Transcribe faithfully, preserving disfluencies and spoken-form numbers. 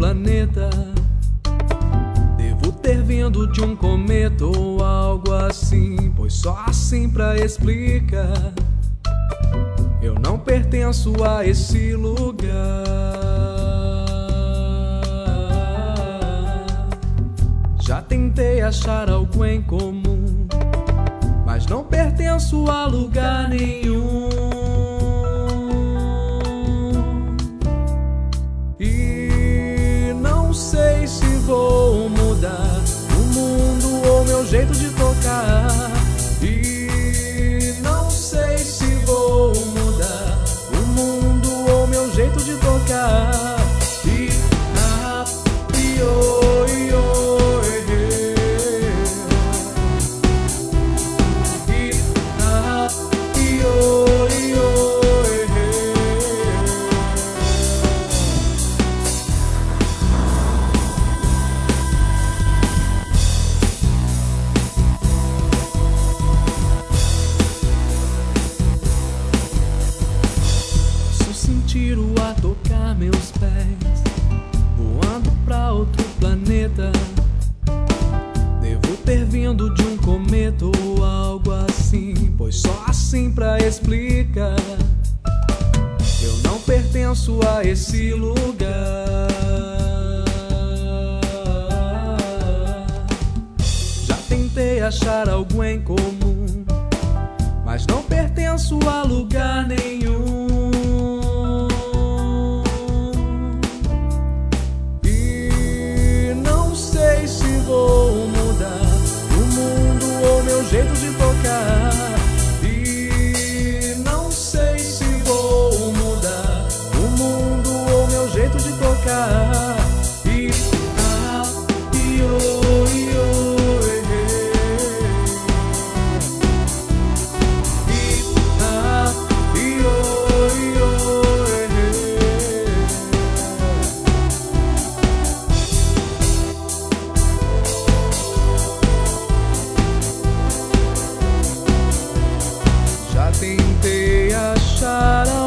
planeta. Devo ter vindo de um cometa ou algo assim, pois só assim pra explicar. Eu não pertenço a esse lugar. Já tentei achar algo em comum, mas não pertenço a lugar nenhum. E não sei se vou mudar o mundo ou meu jeito de tocar. E não sei se vou mudar o mundo ou meu jeito de tocar. E ah, e oh, e oh, e ah, e oh, e oh, sentir o ar tocar meus pés, voando pra outro planeta. Devo ter vindo de um cometa ou algo assim, pois só assim pra explicar. Eu não pertenço a esse lugar. Já tentei achar algo em comum, mas não pertenço a lugar nenhum. Vou mudar o mundo ou meu jeito de tocar. E não sei se vou mudar o mundo ou meu jeito de tocar. E ah, e oh, e oh, e ah, e oh, e oh. Já tentei achar